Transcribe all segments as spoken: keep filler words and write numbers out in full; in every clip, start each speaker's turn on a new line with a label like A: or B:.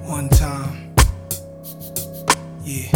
A: One time. Yeah.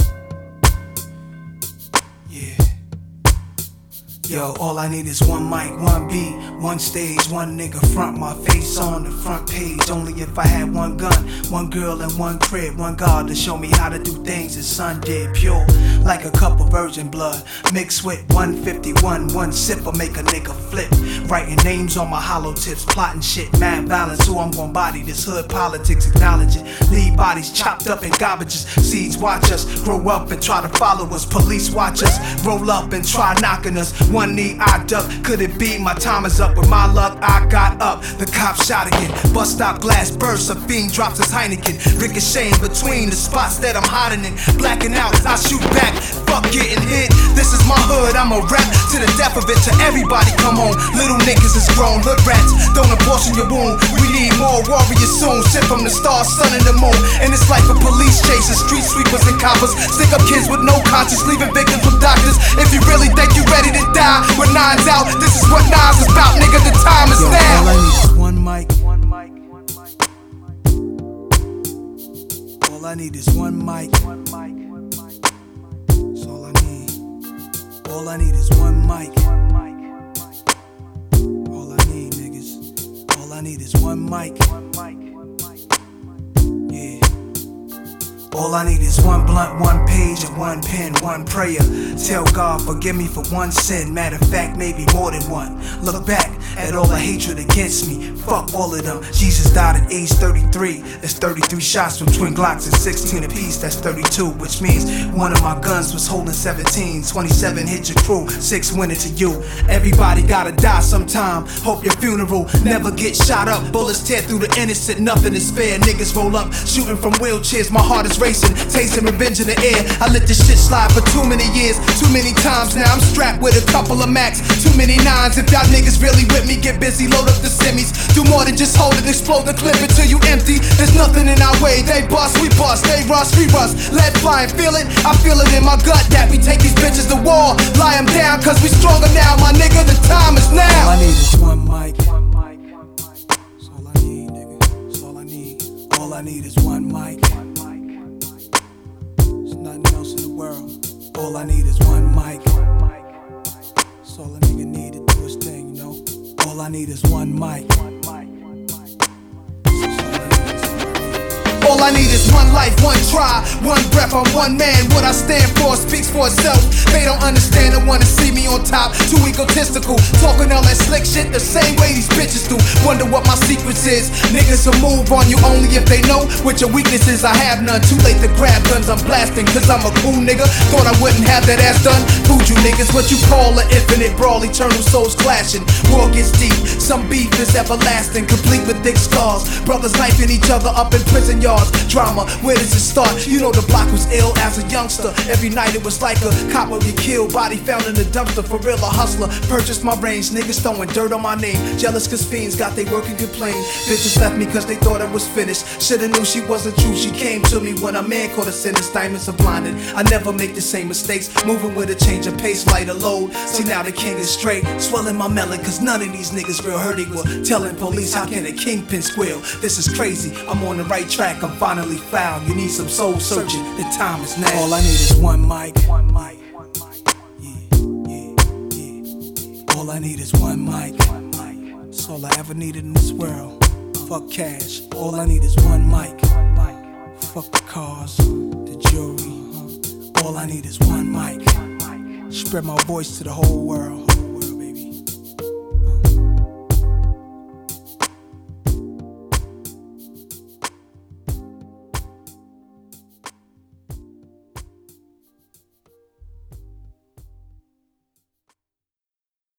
A: Yeah. Yo, all I need is one mic, one beat, one stage, one nigga front my face on the front page. Only if I had one gun, one girl and one crib, one God to show me how to do things his son did. Pure like a cup of virgin blood, mixed with one fifty-one. One sip will make a nigga flip. Writing names on my hollow tips, plotting shit, mad balance. Who I'm gon' body, this hood politics, acknowledge it. Leave bodies chopped up in garbages. Seeds watch us grow up and try to follow us. Police watch us roll up and try knocking us. One knee I duck, could it be my time is up? With my luck I got up, the cop shot again. Bus stop glass bursts, a fiend drops his Heineken. Ricocheting between the spots that I'm hiding in. Blacking out, I shoot back, fuck getting hit. This is my hood, I'm a rap to the death of it. To everybody come on, little niggas is grown. Hood rats, don't abortion your wound. We need more warriors soon. Sent from the stars, sun and the moon. And it's like a police chasing street sweepers and coppers. Stick up kids with no conscience, leaving victims with doctors. If you really think you ready to die with nines out, this is what nines is about, nigga. The time is Yo, now. All I need is one mic. All I need is one mic. That's all I need. All I need is one mic. All I need, niggas. All I need is one mic. Yeah. All I need is one blunt, one page, and one pen, one prayer. Tell God, forgive me for one sin. Matter of fact, maybe more than one. Look back at all the hatred against me. Fuck all of them. Jesus died at age thirty-three. That's thirty-three shots from twin Glocks and sixteen apiece. That's thirty-two, which means one of my guns was holding seventeen. twenty-seven hit your crew, six went into you. Everybody gotta die sometime. Hope your funeral never get shot up. Bullets tear through the innocent, nothing is fair. Niggas roll up, shooting from wheelchairs. My heart is racing, tasting revenge in the air. I let this shit slide for too many years, too many times now. I'm strapped with a couple of max, too many nines. If y'all niggas really with me, get busy, load up the semis. Do more than just hold it, explode the clip until you empty. There's nothing in our way, they bust, we bust, they rust, we rust. Lead flying, feel it? I feel it in my gut that we take these bitches to war. Lie them down, cause we stronger now, my nigga, the time is now. All I need is one mic. That's all I need, nigga. That's all I need. All I need is one mic. There's nothing else in the world. All I need is one mic. That's all a nigga need to do his thing, you know. All I need is one mic. All I need is one life, one try, one breath, I'm one man. What I stand for speaks for itself. They don't understand and wanna see me on top. Too egotistical, talking all that slick shit the same way these bitches do. Wonder what my secrets is. Niggas will move on you only if they know what your weakness is. I have none, too late to grab guns, I'm blasting cause I'm a cool nigga. Thought I wouldn't have that ass done. Food you niggas, what you call an infinite brawl, eternal souls clashing. War gets deep, some beef is everlasting, complete with thick scars. Brothers knifing each other up in prison yards. Drama, where does it start? You know the block was ill as a youngster. Every night it was like a cop would get killed, body found in the dumpster. For real, a hustler, purchased my range. Niggas throwing dirt on my name. Jealous cause fiends got they work and complain. Bitches left me cause they thought it was finished. Shoulda knew she wasn't true. She came to me when a man caught a sentence. Diamonds are blinded. I never make the same mistakes. Moving with a change of pace, lighter load. See now the king is straight. Swelling my melon cause none of these niggas real hurt equal. Telling police how can a kingpin squeal? This is crazy, I'm on the right track. I'm finally found. You need some soul searching. The time is now. All I need is one mic. Yeah, yeah, yeah. All I need is one mic. That's all I ever needed in this world. Fuck cash. All I need is one mic. Fuck the cars, the jewelry. All I need is one mic. Spread my voice to the whole world.